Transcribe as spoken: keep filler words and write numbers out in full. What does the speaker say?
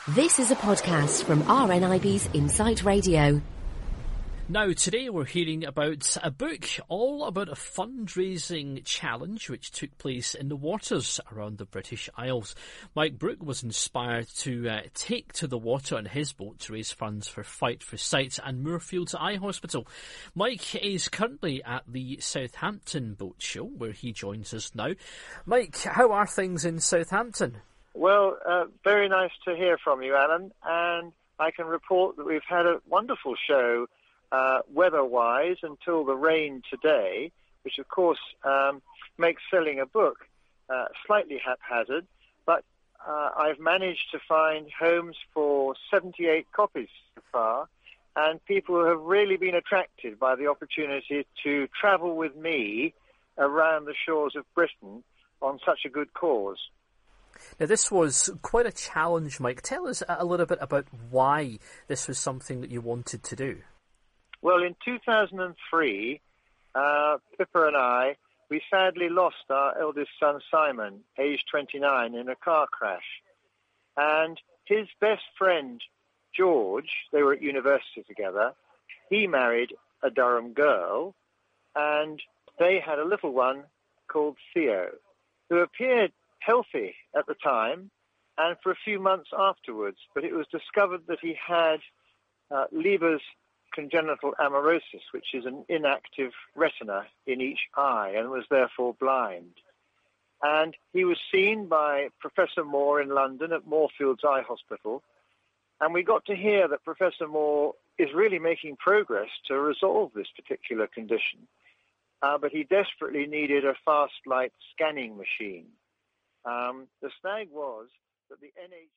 This is a podcast from R N I B's Insight Radio. Now, today we're hearing about a book all about a fundraising challenge which took place in the waters around the British Isles. Mike Brooke was inspired to uh, take to the water on his boat to raise funds for Fight for Sight and Moorfields Eye Hospital. Mike is currently at the Southampton Boat Show, where he joins us now. Mike, how are things in Southampton? Well, uh, very nice to hear from you, Alan, and I can report that we've had a wonderful show uh, weather-wise until the rain today, which of course um, makes selling a book uh, slightly haphazard, but uh, I've managed to find homes for seventy-eight copies so far, and people have really been attracted by the opportunity to travel with me around the shores of Britain on such a good cause. Now, this was quite a challenge, Mike. Tell us a little bit about why this was something that you wanted to do. Well, in two thousand three, uh, Pippa and I, we sadly lost our eldest son, Simon, aged twenty-nine, in a car crash. And his best friend, George, they were at university together, he married a Durham girl, and they had a little one called Theo, who appeared healthy at the time and for a few months afterwards, but it was discovered that he had uh, Leber's congenital amaurosis, which is an inactive retina in each eye, and was therefore blind. And he was seen by Professor Moore in London at Moorfields Eye Hospital, and we got to hear that Professor Moore is really making progress to resolve this particular condition, uh, but he desperately needed a fast light scanning machine. Um, the snag was that the N H